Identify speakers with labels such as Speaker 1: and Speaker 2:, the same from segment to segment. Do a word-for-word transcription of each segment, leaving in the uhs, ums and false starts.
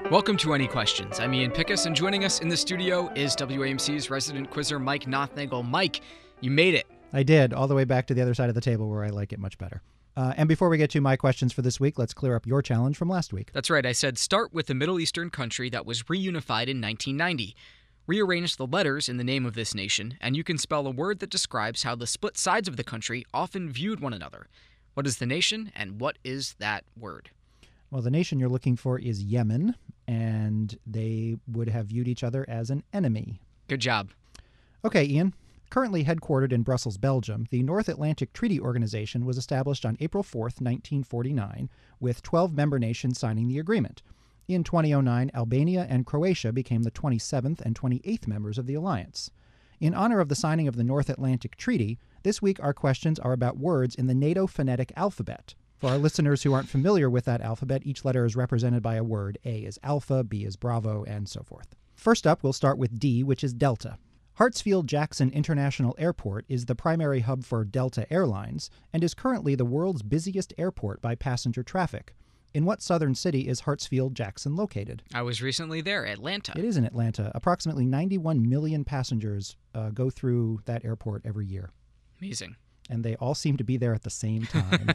Speaker 1: Welcome to Any Questions. I'm Ian Pickus, and joining us in the studio is W A M C's resident quizzer, Mike Nothnagel. Mike, you made it.
Speaker 2: I did, all the way back to the other side of the table where I like it much better. Uh, and before we get to my questions for this week, let's clear up your challenge from last week.
Speaker 1: That's right. I said start with a Middle Eastern country that was reunified in nineteen ninety. Rearrange the letters in the name of this nation, and you can spell a word that describes how the split sides of the country often viewed one another. What is the nation, and what is that word?
Speaker 2: Well, the nation you're looking for is Yemen, and they would have viewed each other as an enemy.
Speaker 1: Good job.
Speaker 2: Okay, Ian. Currently headquartered in Brussels, Belgium, the North Atlantic Treaty Organization was established on April fourth, nineteen forty-nine, with twelve member nations signing the agreement. In two thousand nine, Albania and Croatia became the twenty-seventh and twenty-eighth members of the alliance. In honor of the signing of the North Atlantic Treaty, this week our questions are about words in the NATO phonetic alphabet. For our listeners who aren't familiar with that alphabet, each letter is represented by a word. A is alpha, B is bravo, and so forth. First up, we'll start with D, which is Delta. Hartsfield-Jackson International Airport is the primary hub for Delta Airlines and is currently the world's busiest airport by passenger traffic. In what southern city is Hartsfield-Jackson located?
Speaker 1: I was recently there, Atlanta.
Speaker 2: It is in Atlanta. Approximately ninety-one million passengers uh, go through that airport every year.
Speaker 1: Amazing.
Speaker 2: And they all seem to be there at the same time.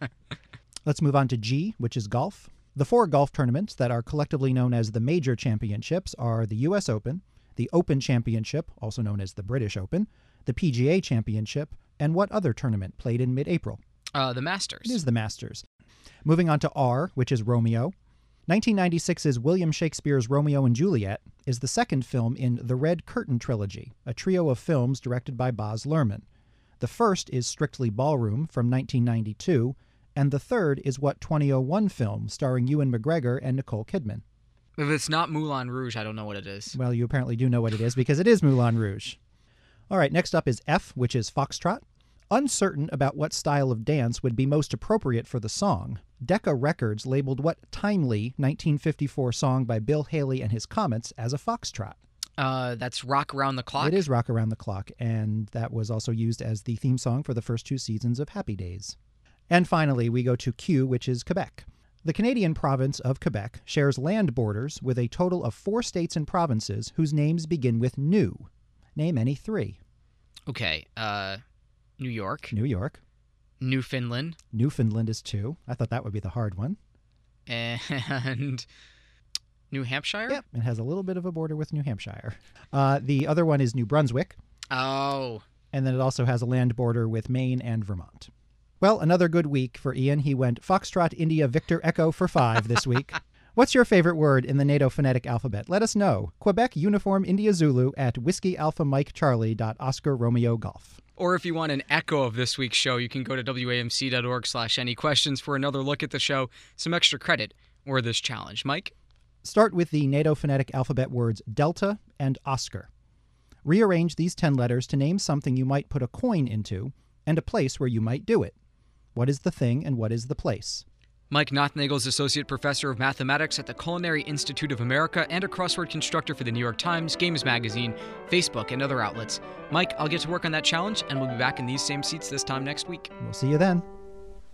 Speaker 2: Let's move on to G, which is golf. The four golf tournaments that are collectively known as the major championships are the U S Open, the Open Championship, also known as the British Open, the P G A Championship, and what other tournament played in mid-April?
Speaker 1: Uh, the Masters.
Speaker 2: It is the Masters. Moving on to R, which is Romeo. nineteen ninety-six's William Shakespeare's Romeo and Juliet is the second film in the Red Curtain trilogy, a trio of films directed by Baz Luhrmann. The first is Strictly Ballroom from nineteen ninety-two, and the third is what twenty oh one film starring Ewan McGregor and Nicole Kidman.
Speaker 1: If it's not Moulin Rouge, I don't know what it is.
Speaker 2: Well, you apparently do know what it is because it is Moulin Rouge. All right, next up is F, which is Foxtrot. Uncertain about what style of dance would be most appropriate for the song, Decca Records labeled what timely nineteen fifty-four song by Bill Haley and his Comets as a foxtrot.
Speaker 1: Uh, that's Rock Around the Clock?
Speaker 2: It is Rock Around the Clock, and that was also used as the theme song for the first two seasons of Happy Days. And finally, we go to Q, which is Quebec. The Canadian province of Quebec shares land borders with a total of four states and provinces whose names begin with new. Name any three.
Speaker 1: Okay, uh, New York.
Speaker 2: New York.
Speaker 1: Newfoundland.
Speaker 2: Newfoundland is two. I thought that would be the hard one.
Speaker 1: And New Hampshire?
Speaker 2: Yep, it has a little bit of a border with New Hampshire. Uh, the other one is New Brunswick.
Speaker 1: Oh.
Speaker 2: And then it also has a land border with Maine and Vermont. Well, another good week for Ian. He went Foxtrot, India, Victor, Echo for five this week. What's your favorite word in the NATO phonetic alphabet? Let us know. Quebec Uniform India Zulu at Whiskey Alpha Mike Charlie dot Oscar Romeo Golf.
Speaker 1: Or if you want an echo of this week's show, you can go to W A M C dot org slash any questions for another look at the show, some extra credit, or this challenge. Mike?
Speaker 2: Start with the NATO phonetic alphabet words Delta and Oscar. Rearrange these ten letters to name something you might put a coin into and a place where you might do it. What is the thing and what is the place?
Speaker 1: Mike Nothnagel is Associate Professor of Mathematics at the Culinary Institute of America and a crossword constructor for the New York Times, Games Magazine, Facebook, and other outlets. Mike, I'll get to work on that challenge, and we'll be back in these same seats this time next week.
Speaker 2: We'll see you then.